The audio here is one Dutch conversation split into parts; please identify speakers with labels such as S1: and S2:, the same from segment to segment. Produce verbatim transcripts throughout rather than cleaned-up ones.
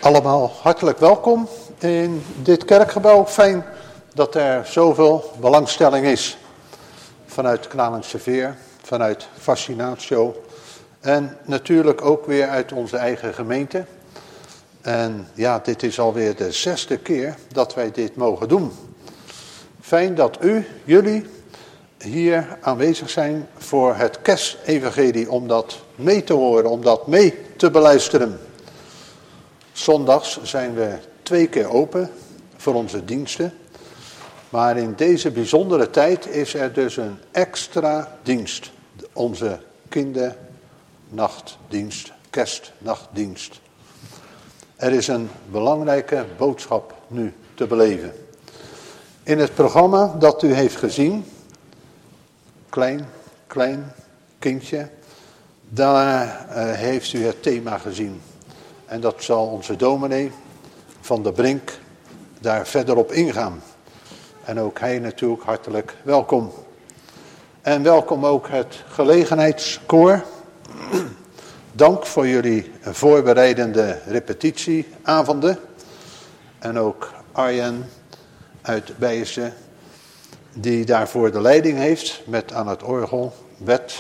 S1: Allemaal hartelijk welkom in dit kerkgebouw. Fijn dat er zoveel belangstelling is. Vanuit Knalense Veer, vanuit Fascinatio en natuurlijk ook weer uit onze eigen gemeente. En ja, dit is alweer de zesde keer dat wij dit mogen doen. Fijn dat u, jullie, hier aanwezig zijn voor het kerstevangelie, om dat mee te horen, om dat mee te beluisteren. Zondags zijn we twee keer open voor onze diensten. Maar in deze bijzondere tijd is er dus een extra dienst. Onze kindernachtdienst, kerstnachtdienst. Er is een belangrijke boodschap nu te beleven. In het programma dat u heeft gezien, klein, klein kindje, daar uh, heeft u het thema gezien. En dat zal onze dominee van der Brink daar verder op ingaan. En ook hij natuurlijk hartelijk welkom. En welkom ook het gelegenheidskoor. Dank voor jullie voorbereidende repetitieavonden. En ook Arjen uit Bijzen, die daarvoor de leiding heeft met aan het orgel, Bert.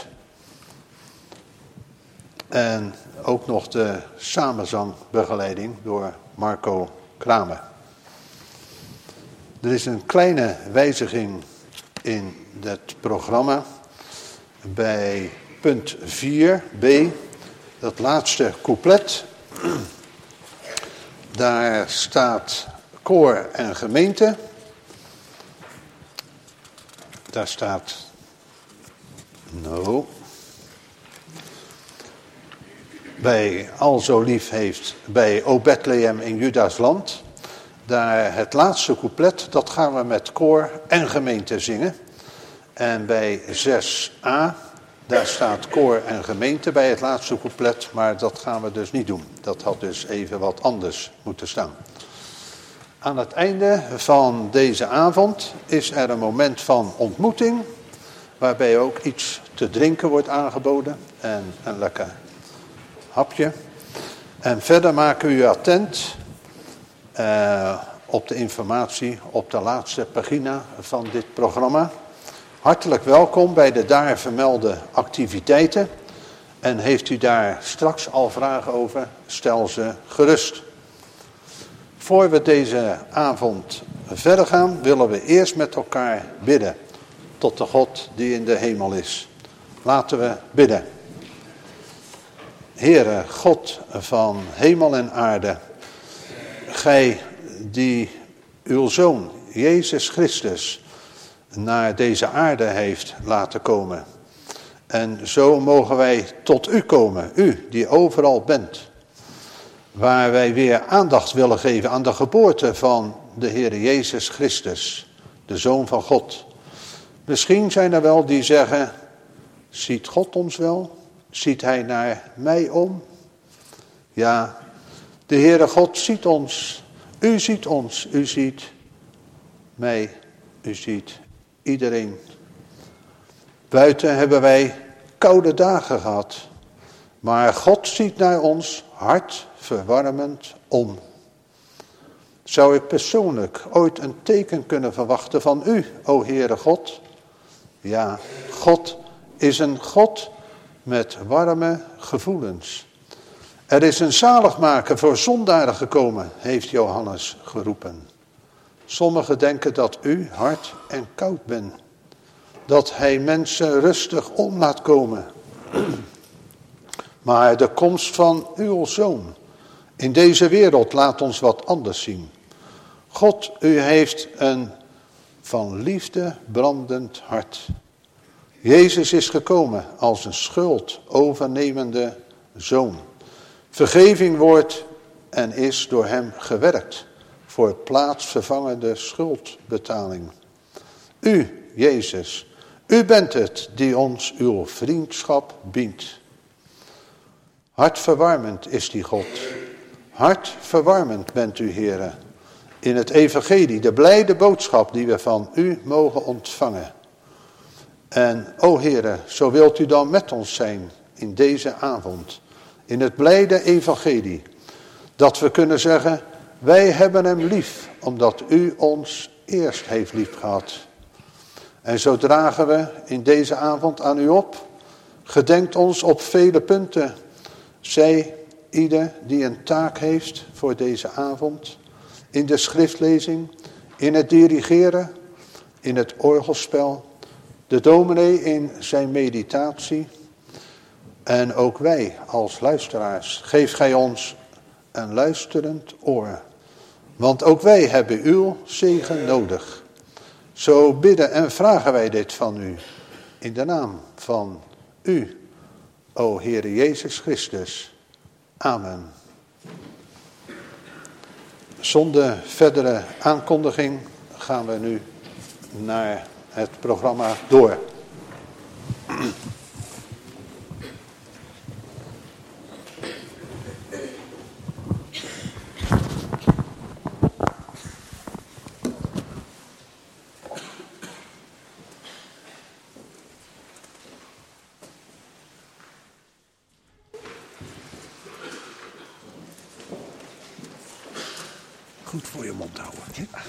S1: En ook nog de samenzangbegeleiding door Marco Kramer. Er is een kleine wijziging in het programma bij punt vier b, dat laatste couplet. Daar staat koor en gemeente. Daar staat, no, bij Al zo lief heeft, bij O Bethlehem in Juda's land. Daar het laatste couplet, dat gaan we met koor en gemeente zingen. En bij zes a, daar staat koor en gemeente bij het laatste couplet, maar dat gaan we dus niet doen. Dat had dus even wat anders moeten staan. Aan het einde van deze avond is er een moment van ontmoeting, waarbij ook iets te drinken wordt aangeboden en een lekker hapje. En verder maken we u attent uh, op de informatie op de laatste pagina van dit programma. Hartelijk welkom bij de daar vermelde activiteiten. En heeft u daar straks al vragen over, stel ze gerust. Voor we deze avond verder gaan, willen we eerst met elkaar bidden tot de God die in de hemel is. Laten we bidden. Heere, God van hemel en aarde, gij die uw Zoon, Jezus Christus, naar deze aarde heeft laten komen. En zo mogen wij tot u komen, u die overal bent. Waar wij weer aandacht willen geven aan de geboorte van de Heere Jezus Christus, de Zoon van God. Misschien zijn er wel die zeggen, ziet God ons wel? Ziet hij naar mij om? Ja, de Heere God ziet ons. U ziet ons. U ziet mij. U ziet iedereen. Buiten hebben wij koude dagen gehad. Maar God ziet naar ons hartverwarmend om. Zou ik persoonlijk ooit een teken kunnen verwachten van u, o Heere God? Ja, God is een God met warme gevoelens. Er is een zaligmaker voor zondaren gekomen, heeft Johannes geroepen. Sommigen denken dat u hard en koud bent. Dat hij mensen rustig om laat komen. Maar de komst van uw Zoon in deze wereld laat ons wat anders zien. God, u heeft een van liefde brandend hart. Jezus is gekomen als een schuld overnemende zoon. Vergeving wordt en is door hem gewerkt voor plaatsvervangende schuldbetaling. U, Jezus, u bent het die ons uw vriendschap biedt. Hartverwarmend is die God. Hartverwarmend bent u, Heere, in het evangelie, de blijde boodschap die we van u mogen ontvangen. En, o Heere, zo wilt u dan met ons zijn in deze avond, in het blijde evangelie, Dat we kunnen zeggen, wij hebben hem lief, omdat u ons eerst heeft lief gehad. En zo dragen we in deze avond aan u op. Gedenkt ons op vele punten. Zij, ieder die een taak heeft voor deze avond. In de schriftlezing, in het dirigeren, in het orgelspel. De dominee in zijn meditatie. En ook wij als luisteraars. Geef gij ons een luisterend oor. Want ook wij hebben uw zegen nodig. Zo bidden en vragen wij dit van u. In de naam van u, o Heere Jezus Christus. Amen. Zonder verdere aankondiging gaan we nu naar het programma door. Goed voor je mond houden. Ja.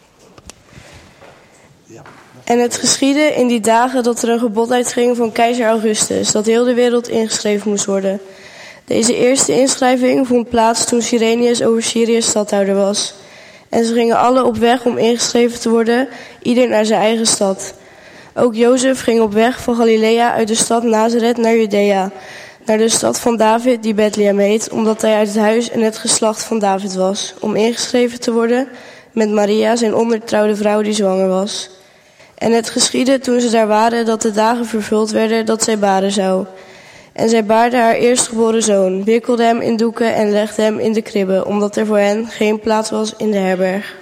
S1: Ja.
S2: En het geschiedde in die dagen dat er een gebod uitging van keizer Augustus, dat heel de wereld ingeschreven moest worden. Deze eerste inschrijving vond plaats toen Cyrenius over Syrië stadhouder was. En ze gingen alle op weg om ingeschreven te worden, ieder naar zijn eigen stad. Ook Jozef ging op weg van Galilea uit de stad Nazareth naar Judea, naar de stad van David die Bethlehem heet, omdat hij uit het huis en het geslacht van David was, om ingeschreven te worden met Maria, zijn ondertrouwde vrouw die zwanger was. En het geschiedde toen ze daar waren dat de dagen vervuld werden dat zij baren zou. En zij baarde haar eerstgeboren zoon, wikkelde hem in doeken en legde hem in de kribbe, omdat er voor hen geen plaats was in de herberg.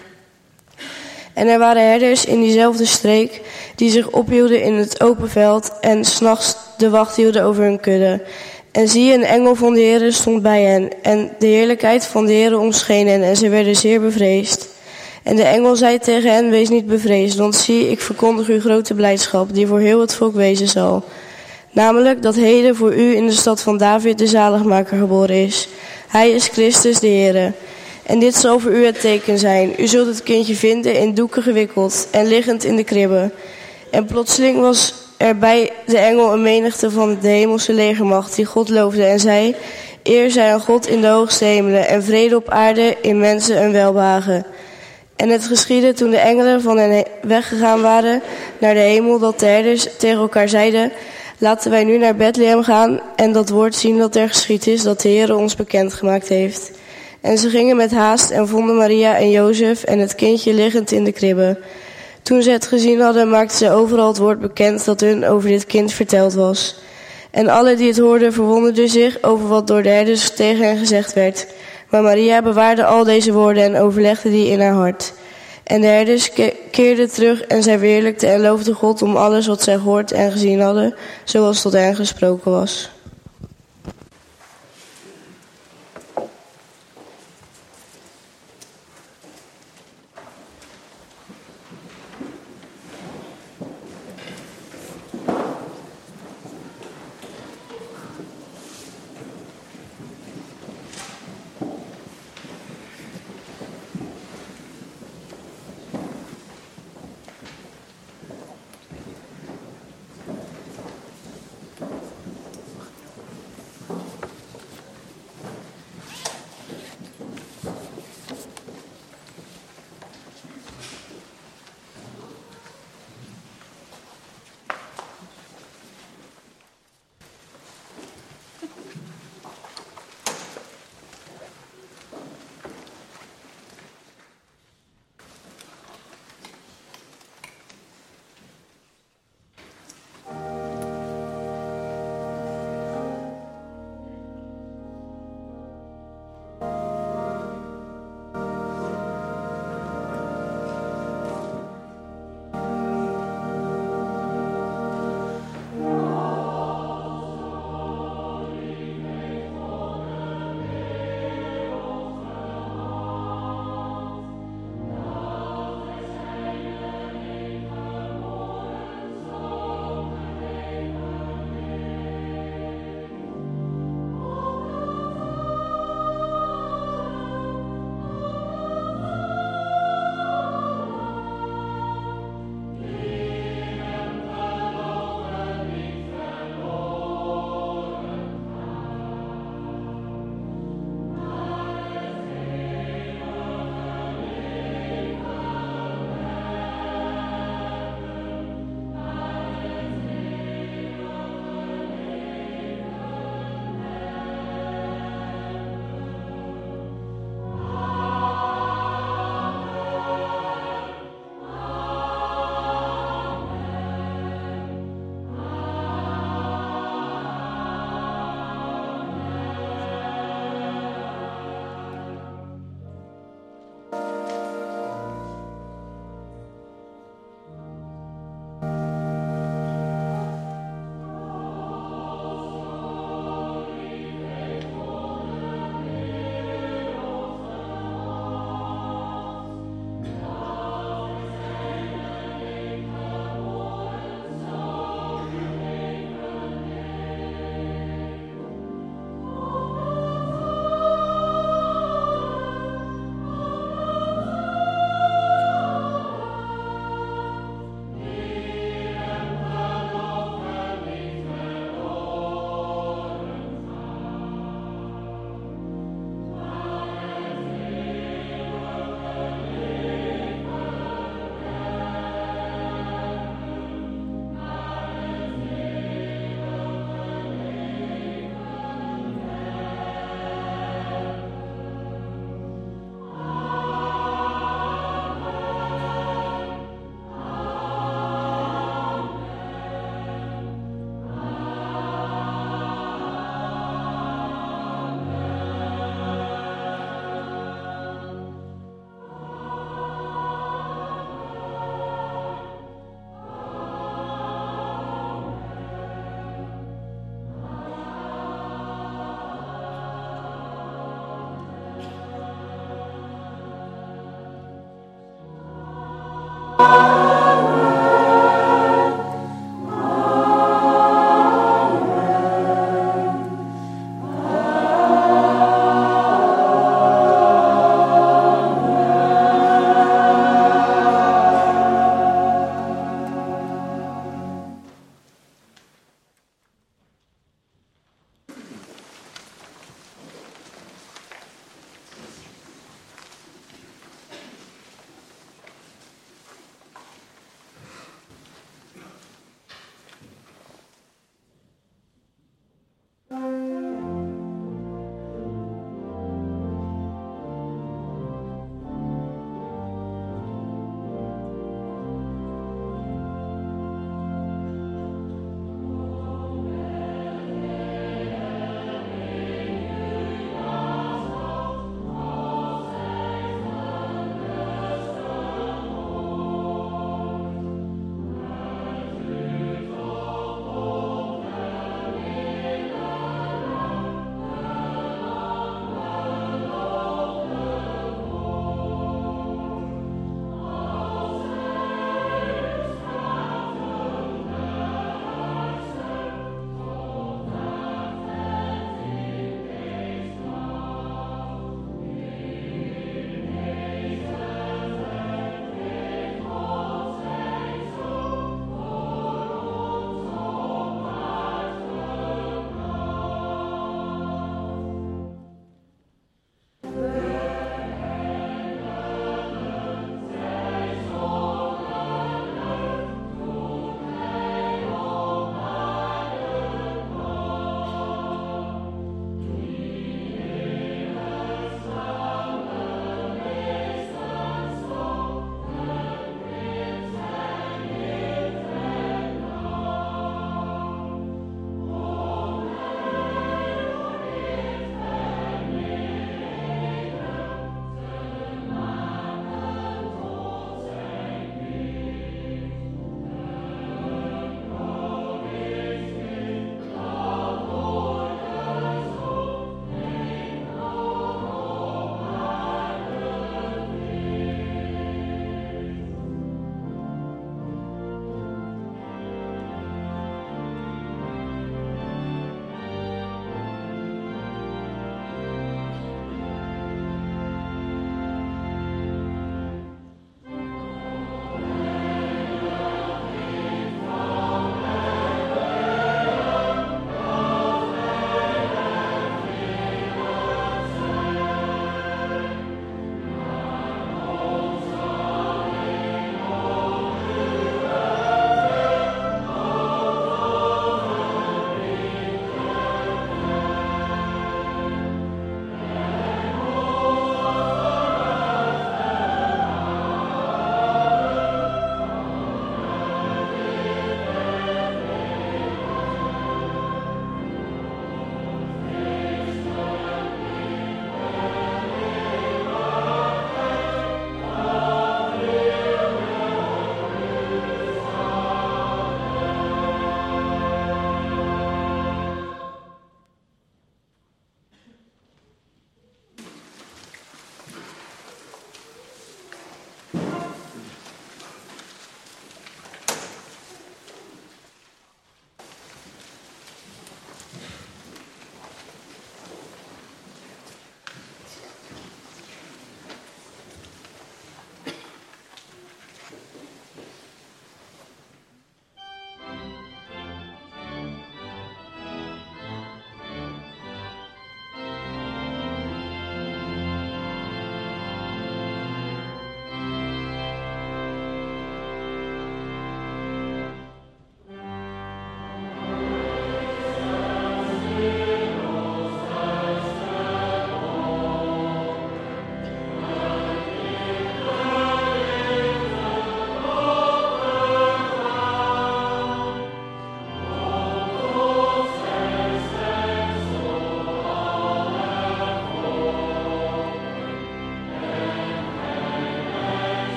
S2: En er waren herders in diezelfde streek die zich ophielden in het open veld en 's nachts de wacht hielden over hun kudde. En zie, een engel van de Heere stond bij hen, en de heerlijkheid van de Heere omscheen hen, en zij werden zeer bevreesd. En de engel zei tegen hen, wees niet bevreesd, want zie, ik verkondig u grote blijdschap, die voor heel het volk wezen zal. Namelijk dat heden voor u in de stad van David de zaligmaker geboren is. Hij is Christus de Heere. En dit zal voor u het teken zijn. U zult het kindje vinden in doeken gewikkeld en liggend in de kribbe. En plotseling was er bij de engel een menigte van de hemelse legermacht die God loofde en zei, eer zij aan God in de hoogste hemelen en vrede op aarde in mensen een welbehagen. En het geschiedde toen de engelen van hen weggegaan waren naar de hemel, dat de herders tegen elkaar zeiden, laten wij nu naar Bethlehem gaan en dat woord zien dat er geschied is, dat de Heere ons bekendgemaakt heeft. En ze gingen met haast en vonden Maria en Jozef en het kindje liggend in de kribbe. Toen ze het gezien hadden, maakten ze overal het woord bekend dat hun over dit kind verteld was. En alle die het hoorden verwonderden zich over wat door de herders tegen hen gezegd werd. Maar Maria bewaarde al deze woorden en overlegde die in haar hart. En de herders ke- keerden terug en zij verheerlijkten en loofden God om alles wat zij gehoord en gezien hadden, zoals tot hen gesproken was.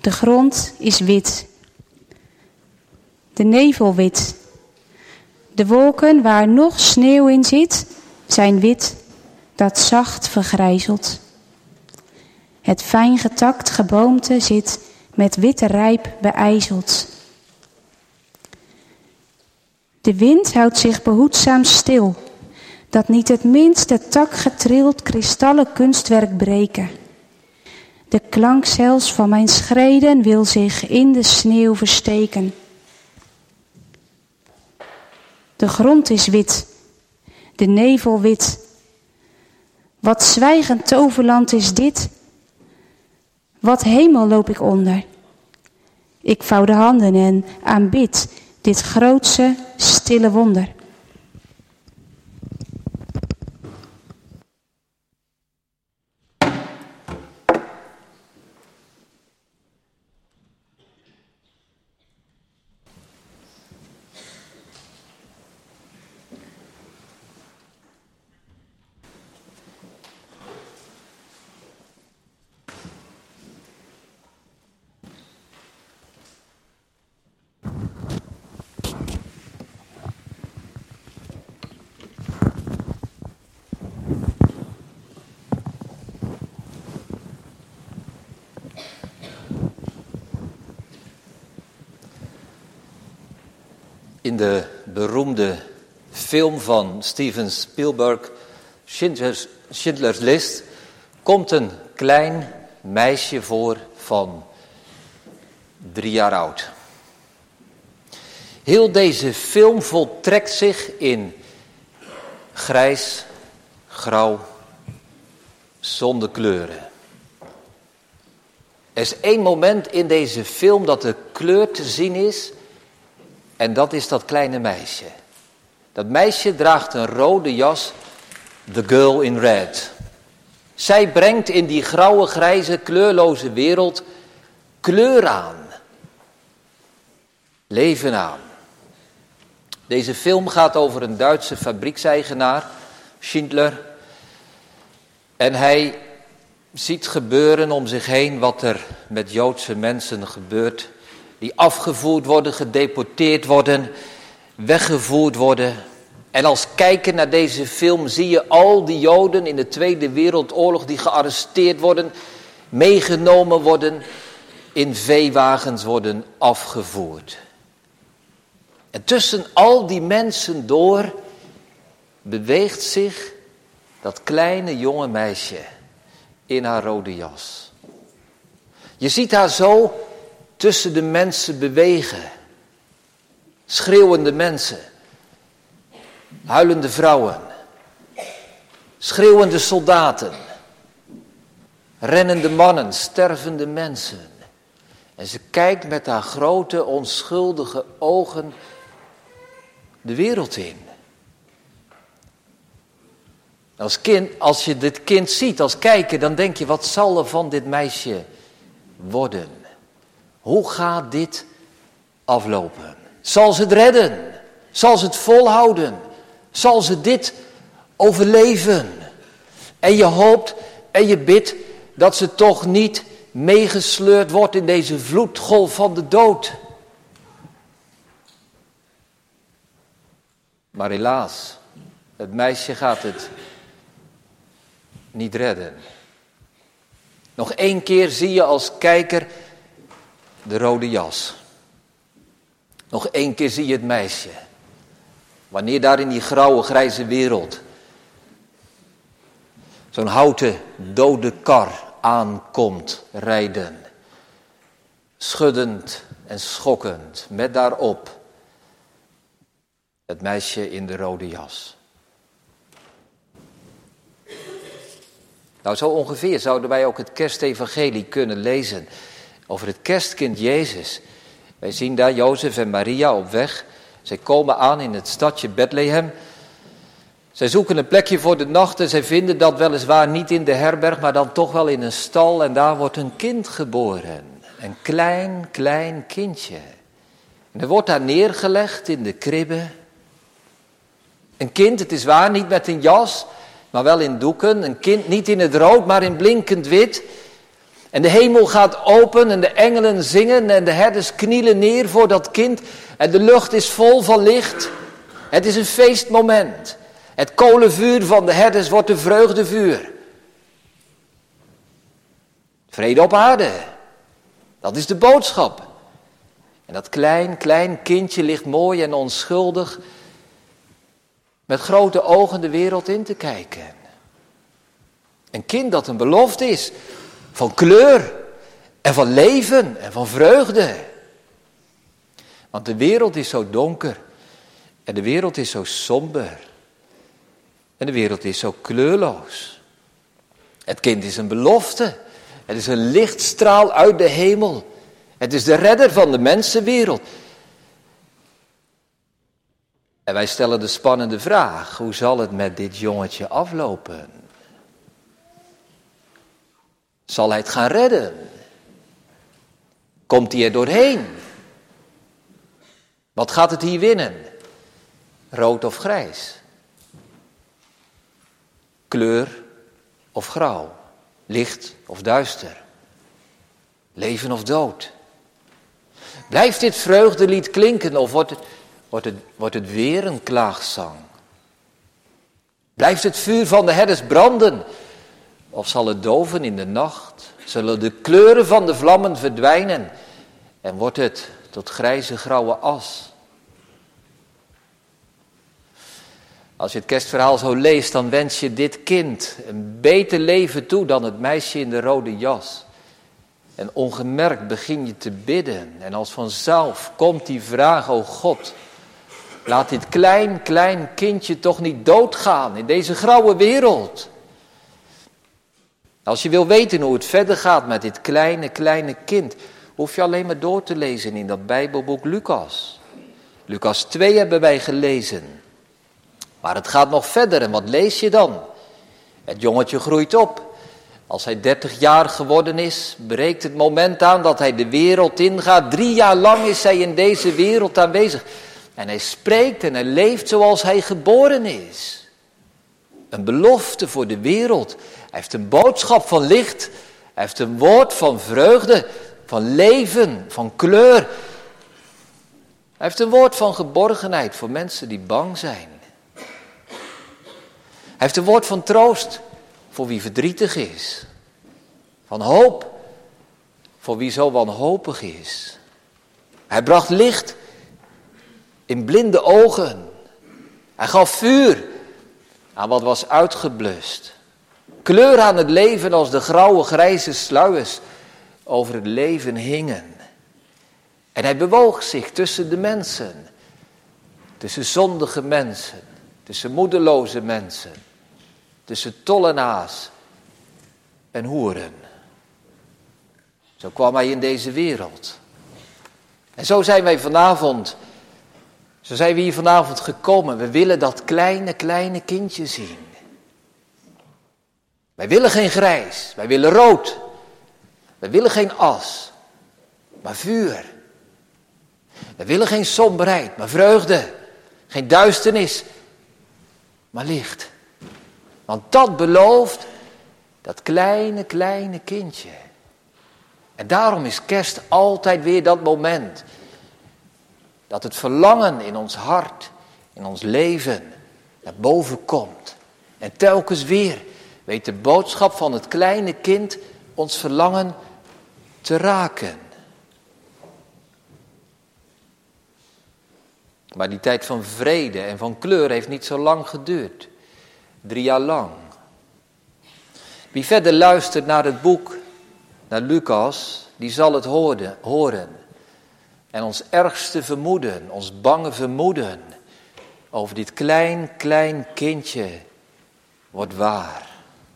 S3: De grond is wit. De nevel wit. De wolken waar nog sneeuw in zit, zijn wit, dat zacht vergrijzelt. Het fijn getakt geboomte zit met witte rijp beijzeld. De wind houdt zich behoedzaam stil, dat niet het minste tak getrild kristallen kunstwerk breken. De klank zelfs van mijn schreden wil zich in de sneeuw versteken. De grond is wit, de nevel wit. Wat zwijgend toverland is dit? Wat hemel loop ik onder? Ik vouw de handen en aanbid dit grootse, stille wonder.
S4: In de beroemde film van Steven Spielberg, Schindler's, Schindler's List, komt een klein meisje voor van drie jaar oud. Heel deze film voltrekt zich in grijs, grauw, zonder kleuren. Er is één moment in deze film dat de kleur te zien is. En dat is dat kleine meisje. Dat meisje draagt een rode jas, The Girl in Red. Zij brengt in die grauwe, grijze, kleurloze wereld kleur aan. Leven aan. Deze film gaat over een Duitse fabriekseigenaar, Schindler. En hij ziet gebeuren om zich heen wat er met Joodse mensen gebeurt. Die afgevoerd worden, gedeporteerd worden, weggevoerd worden. En als kijker naar deze film zie je al die Joden in de Tweede Wereldoorlog die gearresteerd worden, meegenomen worden, in veewagens worden afgevoerd. En tussen al die mensen door beweegt zich dat kleine jonge meisje in haar rode jas. Je ziet haar zo tussen de mensen bewegen. Schreeuwende mensen. Huilende vrouwen. Schreeuwende soldaten. Rennende mannen, stervende mensen. En ze kijkt met haar grote, onschuldige ogen de wereld in. Als kind, als je dit kind ziet als kijker, dan denk je, wat zal er van dit meisje worden? Hoe gaat dit aflopen? Zal ze het redden? Zal ze het volhouden? Zal ze dit overleven? En je hoopt en je bidt dat ze toch niet meegesleurd wordt in deze vloedgolf van de dood. Maar helaas, het meisje gaat het niet redden. Nog één keer zie je als kijker de rode jas. Nog één keer zie je het meisje. Wanneer daar in die grauwe, grijze wereld zo'n houten dode kar aankomt rijden. Schuddend en schokkend, met daarop het meisje in de rode jas. Nou, zo ongeveer zouden wij ook het kerstevangelie kunnen lezen over het kerstkind Jezus. Wij zien daar Jozef en Maria op weg. Zij komen aan in het stadje Bethlehem. Zij zoeken een plekje voor de nacht en zij vinden dat weliswaar niet in de herberg, maar dan toch wel in een stal. En daar wordt een kind geboren. Een klein, klein kindje. En er wordt daar neergelegd in de kribbe. Een kind, het is waar, niet met een jas, maar wel in doeken. Een kind niet in het rood, maar in blinkend wit. En de hemel gaat open en de engelen zingen en de herders knielen neer voor dat kind. En de lucht is vol van licht. Het is een feestmoment. Het kolenvuur van de herders wordt een vreugdevuur. Vrede op aarde. Dat is de boodschap. En dat klein, klein kindje ligt mooi en onschuldig met grote ogen de wereld in te kijken. Een kind dat een belofte is van kleur en van leven en van vreugde. Want de wereld is zo donker en de wereld is zo somber en de wereld is zo kleurloos. Het kind is een belofte. Het is een lichtstraal uit de hemel. Het is de redder van de mensenwereld. En wij stellen de spannende vraag: hoe zal het met dit jongetje aflopen? Zal hij het gaan redden? Komt hij er doorheen? Wat gaat het hier winnen? Rood of grijs? Kleur of grauw? Licht of duister? Leven of dood? Blijft dit vreugdelied klinken of wordt het, wordt het, wordt het weer een klaagzang? Blijft het vuur van de herders branden of zal het doven in de nacht? Zullen de kleuren van de vlammen verdwijnen en wordt het tot grijze grauwe as? Als je het kerstverhaal zo leest, dan wens je dit kind een beter leven toe dan het meisje in de rode jas. En ongemerkt begin je te bidden. En als vanzelf komt die vraag: o God, laat dit klein, klein kindje toch niet doodgaan in deze grauwe wereld. Als je wil weten hoe het verder gaat met dit kleine, kleine kind, hoef je alleen maar door te lezen in dat Bijbelboek Lucas. Lucas twee hebben wij gelezen. Maar het gaat nog verder en wat lees je dan? Het jongetje groeit op. Als hij dertig jaar geworden is, breekt het moment aan dat hij de wereld ingaat. Drie jaar lang is hij in deze wereld aanwezig. En hij spreekt en hij leeft zoals hij geboren is. Een belofte voor de wereld. Hij heeft een boodschap van licht. Hij heeft een woord van vreugde, van leven, van kleur. Hij heeft een woord van geborgenheid voor mensen die bang zijn. Hij heeft een woord van troost voor wie verdrietig is. Van hoop voor wie zo wanhopig is. Hij bracht licht in blinde ogen. Hij gaf vuur aan wat was uitgeblust. Kleur aan het leven als de grauwe grijze sluiers over het leven hingen. En hij bewoog zich tussen de mensen. Tussen zondige mensen. Tussen moedeloze mensen. Tussen tollenaars en hoeren. Zo kwam hij in deze wereld. En zo zijn wij vanavond, zo zijn we hier vanavond gekomen. We willen dat kleine, kleine kindje zien. Wij willen geen grijs, wij willen rood. Wij willen geen as, maar vuur. Wij willen geen somberheid, maar vreugde. Geen duisternis, maar licht. Want dat belooft dat kleine, kleine kindje. En daarom is kerst altijd weer dat moment. Dat het verlangen in ons hart, in ons leven, naar boven komt. En telkens weer weet de boodschap van het kleine kind ons verlangen te raken. Maar die tijd van vrede en van kleur heeft niet zo lang geduurd. Drie jaar lang. Wie verder luistert naar het boek, naar Lucas, die zal het horen, horen. En ons ergste vermoeden, ons bange vermoeden over dit klein, klein kindje wordt waar.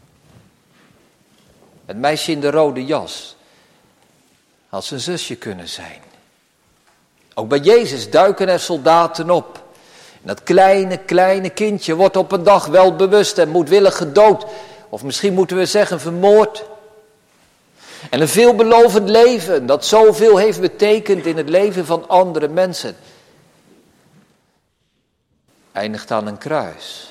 S4: Het meisje in de rode jas had zijn zusje kunnen zijn. Ook bij Jezus duiken er soldaten op. En dat kleine, kleine kindje wordt op een dag wel bewust en moedwillig gedood. Of misschien moeten we zeggen vermoord. En een veelbelovend leven dat zoveel heeft betekend in het leven van andere mensen, eindigt aan een kruis.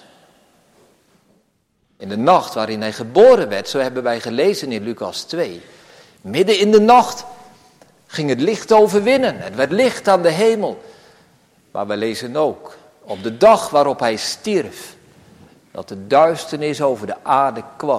S4: In de nacht waarin hij geboren werd, zo hebben wij gelezen in Lucas twee, Midden in de nacht ging het licht overwinnen. Het werd licht aan de hemel. Maar we lezen ook op de dag waarop hij stierf, dat de duisternis over de aarde kwam.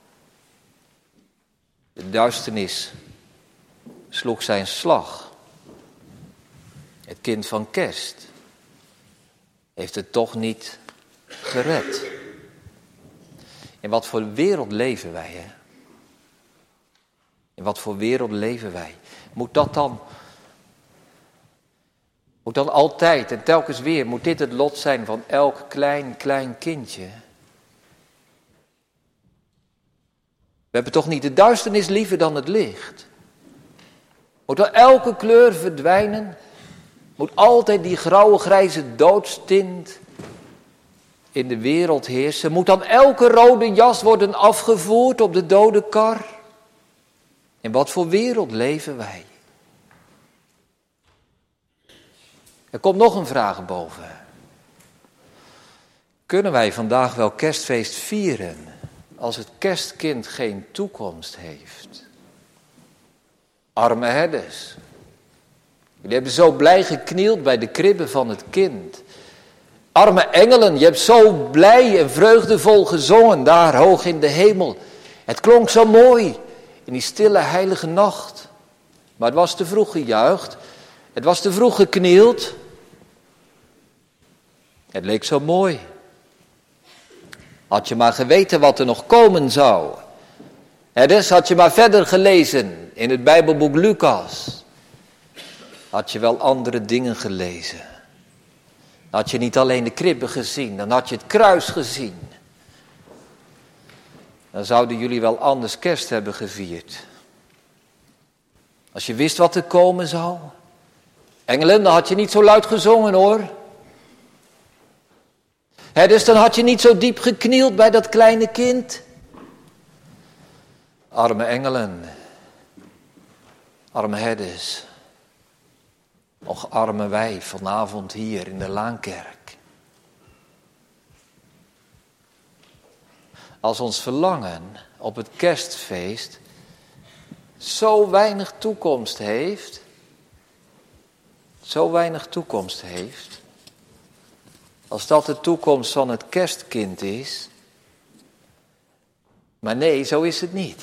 S4: De duisternis sloeg zijn slag. Het kind van Kerst heeft het toch niet gered. In wat voor wereld leven wij, hè? In wat voor wereld leven wij? Moet dat dan, moet dan altijd en telkens weer, moet dit het lot zijn van elk klein, klein kindje? We hebben toch niet de duisternis liever dan het licht? Moet dan elke kleur verdwijnen? Moet altijd die grauwe grijze doodstint in de wereld heersen? Moet dan elke rode jas worden afgevoerd op de dode kar? In wat voor wereld leven wij? Er komt nog een vraag boven. Kunnen wij vandaag wel kerstfeest vieren als het kerstkind geen toekomst heeft? Arme herders. Jullie hebben zo blij geknield bij de kribbe van het kind. Arme engelen, je hebt zo blij en vreugdevol gezongen daar hoog in de hemel. Het klonk zo mooi in die stille heilige nacht. Maar het was te vroeg gejuicht. Het was te vroeg geknield. Het leek zo mooi. Had je maar geweten wat er nog komen zou. Herders, had je maar verder gelezen in het Bijbelboek Lucas. Had je wel andere dingen gelezen. Had je niet alleen de kribbe gezien, dan had je het kruis gezien. Dan zouden jullie wel anders kerst hebben gevierd. Als je wist wat er komen zou. Engelen, dan had je niet zo luid gezongen hoor. He, dus dan had je niet zo diep geknield bij dat kleine kind. Arme engelen. Arme herders. Och arme wij vanavond hier in de Laankerk. Als ons verlangen op het kerstfeest zo weinig toekomst heeft, zo weinig toekomst heeft, als dat de toekomst van het kerstkind is. Maar nee, zo is het niet.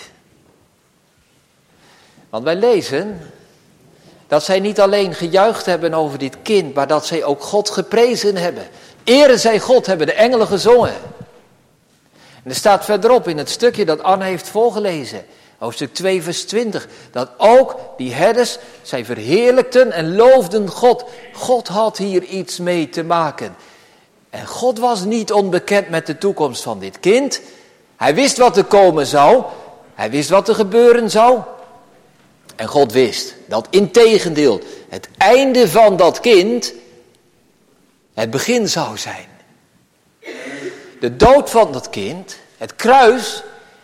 S4: Want wij lezen dat zij niet alleen gejuicht hebben over dit kind, maar dat zij ook God geprezen hebben. Ere zij God, hebben de engelen gezongen. En er staat verderop in het stukje dat Anne heeft voorgelezen, hoofdstuk twee vers twintig, dat ook die herders, zij verheerlijkten en loofden God. God had hier iets mee te maken. En God was niet onbekend met de toekomst van dit kind. Hij wist wat er komen zou. Hij wist wat er gebeuren zou. En God wist dat integendeel het einde van dat kind het begin zou zijn. De dood van dat kind, het kruis,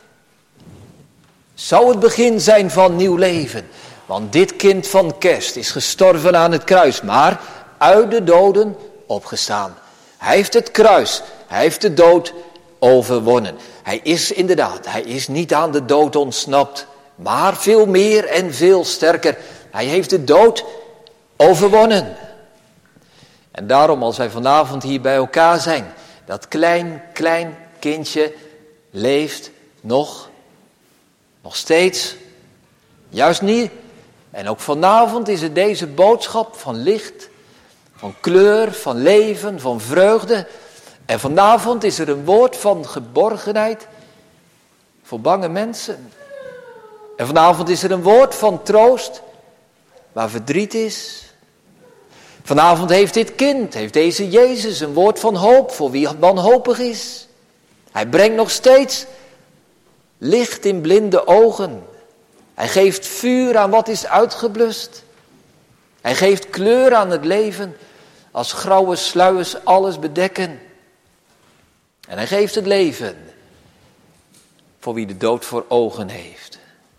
S4: zou het begin zijn van nieuw leven. Want dit kind van Kerst is gestorven aan het kruis, maar uit de doden opgestaan. Hij heeft het kruis, hij heeft de dood overwonnen. Hij is inderdaad, hij is niet aan de dood ontsnapt, maar veel meer en veel sterker. Hij heeft de dood overwonnen. En daarom, als wij vanavond hier bij elkaar zijn, dat klein, klein kindje leeft nog, nog steeds, juist niet. En ook vanavond is het deze boodschap van licht, van kleur, van leven, van vreugde. En vanavond is er een woord van geborgenheid voor bange mensen. En vanavond is er een woord van troost waar verdriet is. Vanavond heeft dit kind, heeft deze Jezus een woord van hoop voor wie wanhopig is. Hij brengt nog steeds licht in blinde ogen. Hij geeft vuur aan wat is uitgeblust. Hij geeft kleur aan het leven als grauwe sluiers alles bedekken. En hij geeft het leven voor wie de dood voor ogen heeft.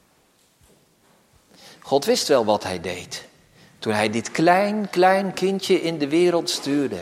S4: God wist wel wat hij deed toen hij dit klein, klein kindje in de wereld stuurde.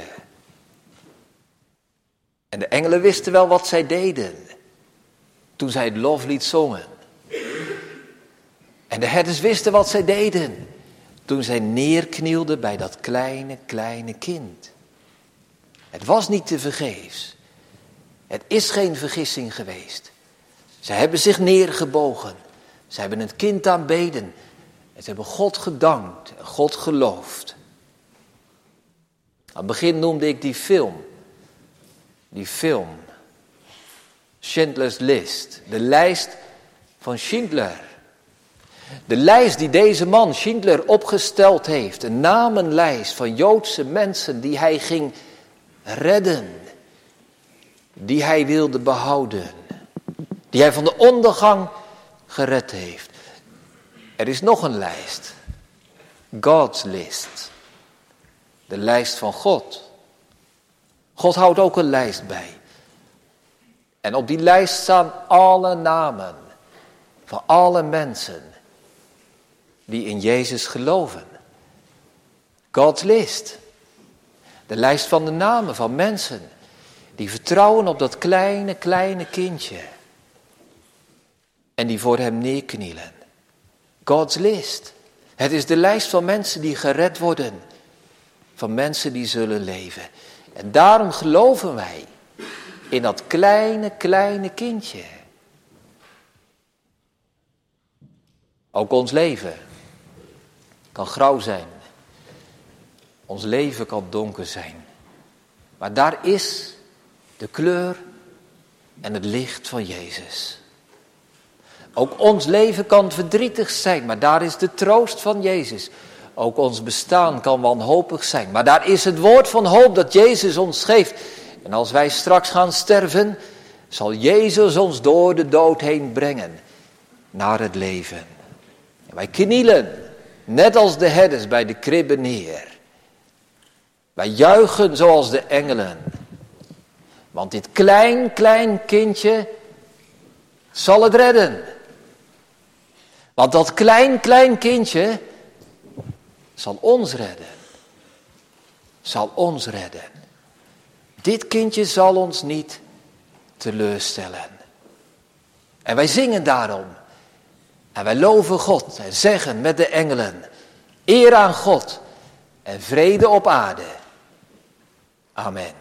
S4: En de engelen wisten wel wat zij deden toen zij het loflied zongen. En de herders wisten wat zij deden toen zij neerknielden bij dat kleine, kleine kind. Het was niet tevergeefs. Het is geen vergissing geweest. Zij hebben zich neergebogen. Zij hebben het kind aanbeden. En ze hebben God gedankt en God geloofd. Aan het begin noemde ik die film. Die film. Schindler's List. De lijst van Schindler. De lijst die deze man Schindler opgesteld heeft. Een namenlijst van Joodse mensen die hij ging redden. Die hij wilde behouden. Die hij van de ondergang gered heeft. Er is nog een lijst. God's list. De lijst van God. God houdt ook een lijst bij. En op die lijst staan alle namen van alle mensen die in Jezus geloven. God's list. De lijst van de namen van mensen die vertrouwen op dat kleine, kleine kindje. En die voor hem neerknielen. God's list. Het is de lijst van mensen die gered worden. Van mensen die zullen leven. En daarom geloven wij in dat kleine, kleine kindje. Ook ons leven kan grauw zijn. Ons leven kan donker zijn. Maar daar is de kleur en het licht van Jezus. Ook ons leven kan verdrietig zijn, maar daar is de troost van Jezus. Ook ons bestaan kan wanhopig zijn, maar daar is het woord van hoop dat Jezus ons geeft. En als wij straks gaan sterven, zal Jezus ons door de dood heen brengen naar het leven. En wij knielen, net als de herders bij de kribbe neer. Wij juichen zoals de engelen. Want dit klein, klein kindje zal het redden. Want dat klein, klein kindje zal ons redden. Zal ons redden. Dit kindje zal ons niet teleurstellen. En wij zingen daarom. En wij loven God en zeggen met de engelen: eer aan God en vrede op aarde. Amen.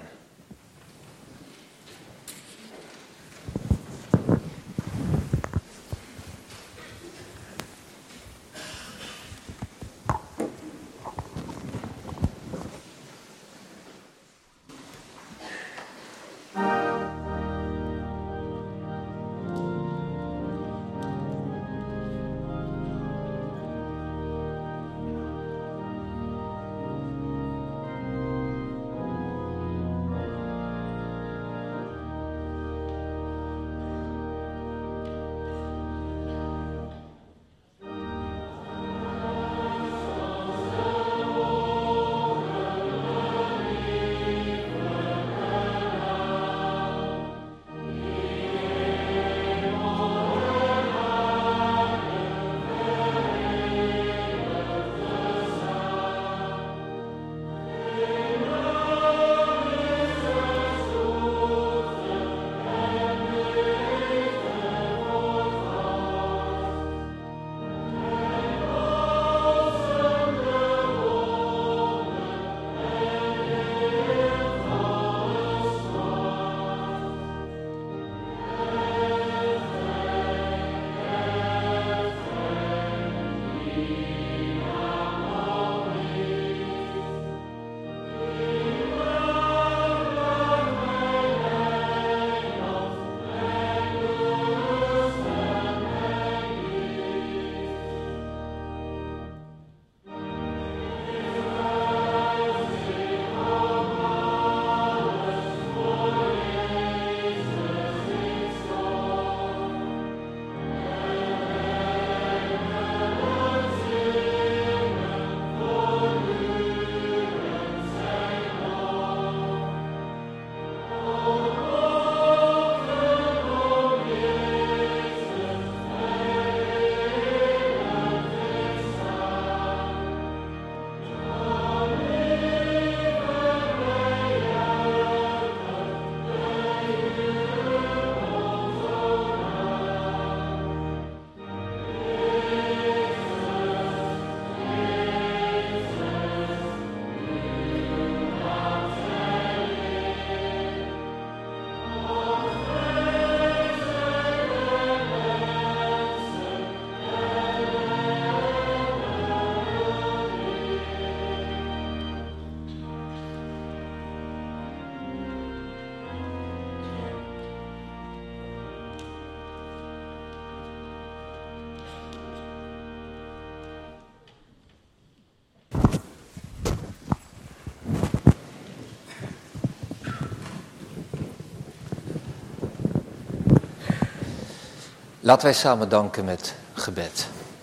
S4: Laten wij samen danken met gebed.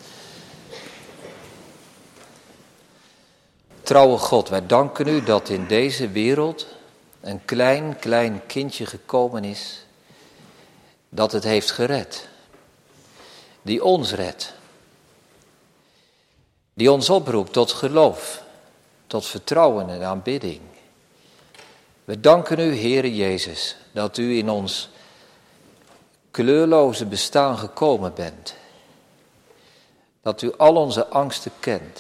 S4: Trouwe God, wij danken u dat in deze wereld een klein, klein kindje gekomen is, dat het heeft gered. Die ons redt. Die ons oproept tot geloof, tot vertrouwen en aanbidding. We danken u, Heere Jezus, dat u in ons kleurloze bestaan gekomen bent. Dat u al onze angsten kent.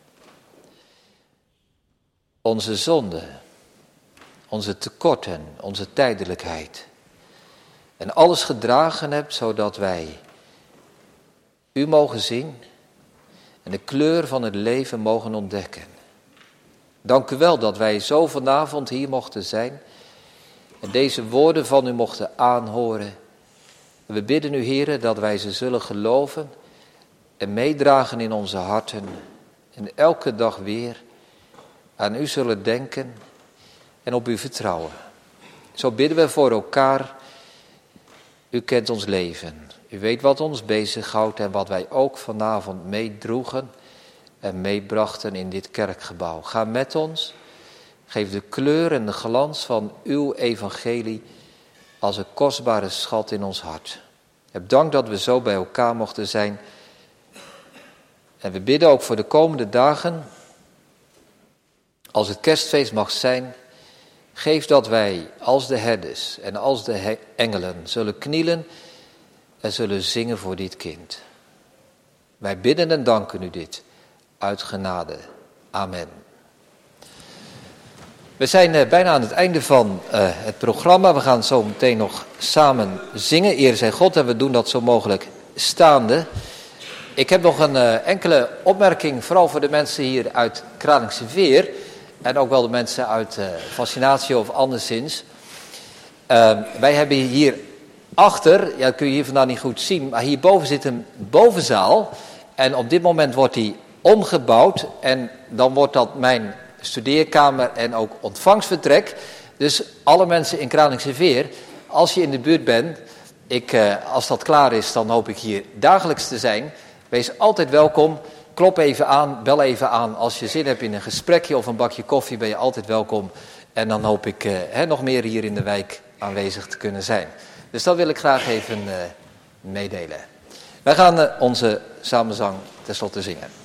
S4: Onze zonden, onze tekorten, onze tijdelijkheid. En alles gedragen hebt, zodat wij u mogen zien en de kleur van het leven mogen ontdekken. Dank u wel dat wij zo vanavond hier mochten zijn en deze woorden van u mochten aanhoren. En we bidden u, Heere, dat wij ze zullen geloven en meedragen in onze harten en elke dag weer aan u zullen denken en op u vertrouwen. Zo bidden we voor elkaar. U kent ons leven. U weet wat ons bezighoudt en wat wij ook vanavond meedroegen en meebrachten in dit kerkgebouw. Ga met ons. Geef de kleur en de glans van uw evangelie als een kostbare schat in ons hart. Heb dank dat we zo bij elkaar mochten zijn. En we bidden ook voor de komende dagen, als het kerstfeest mag zijn, geef dat wij als de herders en als de engelen zullen knielen en zullen zingen voor dit kind. Wij bidden en danken u dit uit genade. Amen. We zijn bijna aan het einde van uh, het programma. We gaan zo meteen nog samen zingen. Eer zij God, en we doen dat zo mogelijk staande. Ik heb nog een uh, enkele opmerking, vooral voor de mensen hier uit Kralingse Veer. En ook wel de mensen uit uh, Fascinatie of anderszins. Uh, wij hebben hier achter, ja, dat kun je hier vandaan niet goed zien, maar hierboven zit een bovenzaal. En op dit moment wordt die omgebouwd. En dan wordt dat mijn studeerkamer en ook ontvangstvertrek. Dus alle mensen in Kralingse Veer, als je in de buurt bent, ik, uh, als dat klaar is, dan hoop ik hier dagelijks te zijn. Wees altijd welkom. Klop even aan, bel even aan. Als je zin hebt in een gesprekje of een bakje koffie, ben je altijd welkom. En dan hoop ik uh, hè, nog meer hier in de wijk aanwezig te kunnen zijn. Dus dat wil ik graag even uh, meedelen. Wij gaan uh, onze samenzang tenslotte zingen.